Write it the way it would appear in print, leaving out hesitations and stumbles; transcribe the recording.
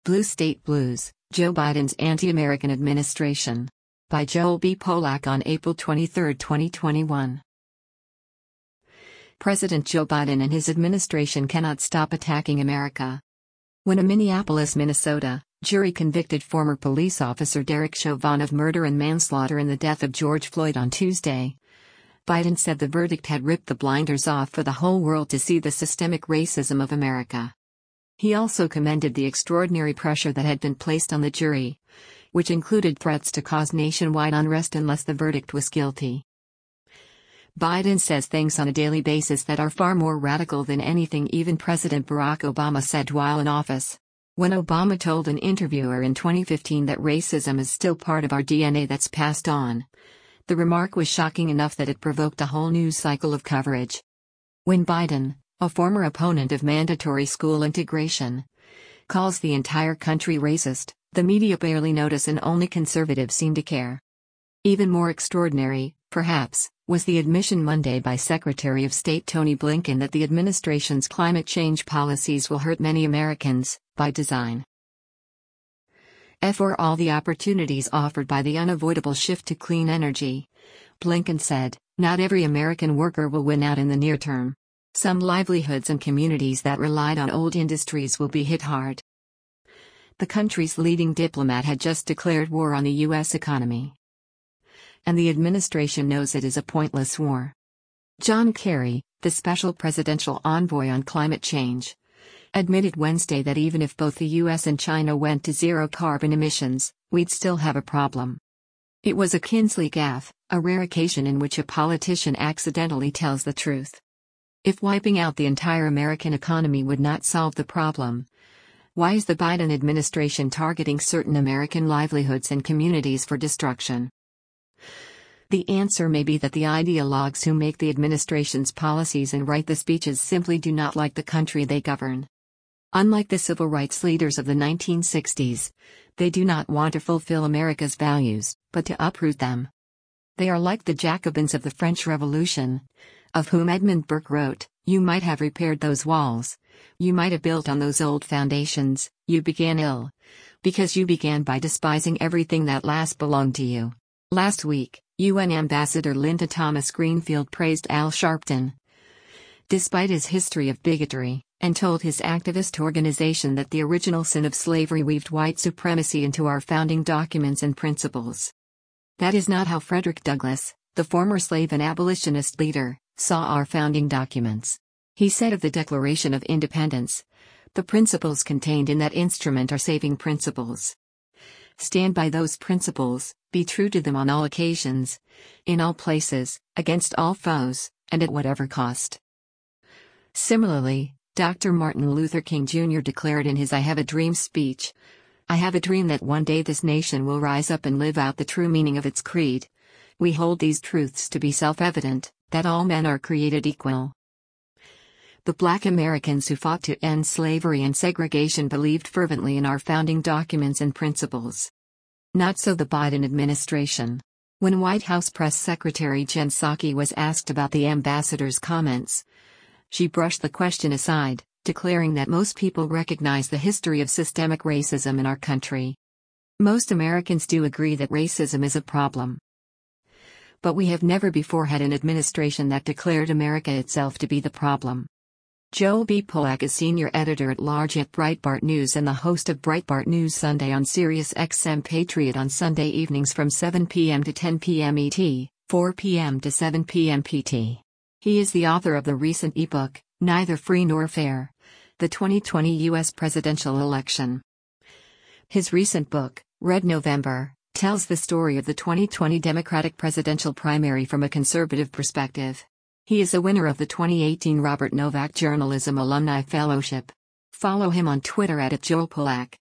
Blue State Blues, Joe Biden's Anti-American Administration. By Joel B. Polak on April 23, 2021. President Joe Biden and his administration cannot stop attacking America. When a Minneapolis, Minnesota, jury convicted former police officer Derek Chauvin of murder and manslaughter in the death of George Floyd on Tuesday, Biden said the verdict had ripped the blinders off for the whole world to see the systemic racism of America. He also commended the extraordinary pressure that had been placed on the jury, which included threats to cause nationwide unrest unless the verdict was guilty. Biden says things on a daily basis that are far more radical than anything even President Barack Obama said while in office. When Obama told an interviewer in 2015 that racism is still part of our DNA that's passed on, the remark was shocking enough that it provoked a whole news cycle of coverage. When Biden, a former opponent of mandatory school integration, calls the entire country racist, the media barely notice and only conservatives seem to care. Even more extraordinary, perhaps, was the admission Monday by Secretary of State Tony Blinken that the administration's climate change policies will hurt many Americans, by design. For all the opportunities offered by the unavoidable shift to clean energy, Blinken said, not every American worker will win out in the near term. Some livelihoods and communities that relied on old industries will be hit hard. The country's leading diplomat had just declared war on the U.S. economy. And the administration knows it is a pointless war. John Kerry, the special presidential envoy on climate change, admitted Wednesday that even if both the U.S. and China went to zero carbon emissions, we'd still have a problem. It was a Kinsley gaffe, a rare occasion in which a politician accidentally tells the truth. If wiping out the entire American economy would not solve the problem, why is the Biden administration targeting certain American livelihoods and communities for destruction? The answer may be that the ideologues who make the administration's policies and write the speeches simply do not like the country they govern. Unlike the civil rights leaders of the 1960s, they do not want to fulfill America's values, but to uproot them. They are like the Jacobins of the French Revolution, of whom Edmund Burke wrote, "You might have repaired those walls, you might have built on those old foundations, you began ill, because you began by despising everything that last belonged to you." Last week, UN Ambassador Linda Thomas Greenfield praised Al Sharpton, despite his history of bigotry, and told his activist organization that the original sin of slavery weaved white supremacy into our founding documents and principles. That is not how Frederick Douglass, the former slave and abolitionist leader, saw our founding documents. He said of the Declaration of Independence, "The principles contained in that instrument are saving principles. Stand by those principles, be true to them on all occasions, in all places, against all foes, and at whatever cost." Similarly, Dr. Martin Luther King Jr. declared in his I Have a Dream speech, "I have a dream that one day this nation will rise up and live out the true meaning of its creed. We hold these truths to be self-evident, that all men are created equal." The Black Americans who fought to end slavery and segregation believed fervently in our founding documents and principles. Not so the Biden administration. When White House Press Secretary Jen Psaki was asked about the ambassador's comments, she brushed the question aside, declaring that most people recognize the history of systemic racism in our country. Most Americans do agree that racism is a problem. But we have never before had an administration that declared America itself to be the problem. Joel B. Polak is senior editor-at-large at Breitbart News and the host of Breitbart News Sunday on Sirius XM Patriot on Sunday evenings from 7 p.m. to 10 p.m. ET, 4 p.m. to 7 p.m. PT. He is the author of the recent ebook, Neither Free Nor Fair: The 2020 U.S. Presidential Election. His recent book, Red November, tells the story of the 2020 Democratic presidential primary from a conservative perspective. He is a winner of the 2018 Robert Novak Journalism Alumni Fellowship. Follow him on Twitter @JoelPolak.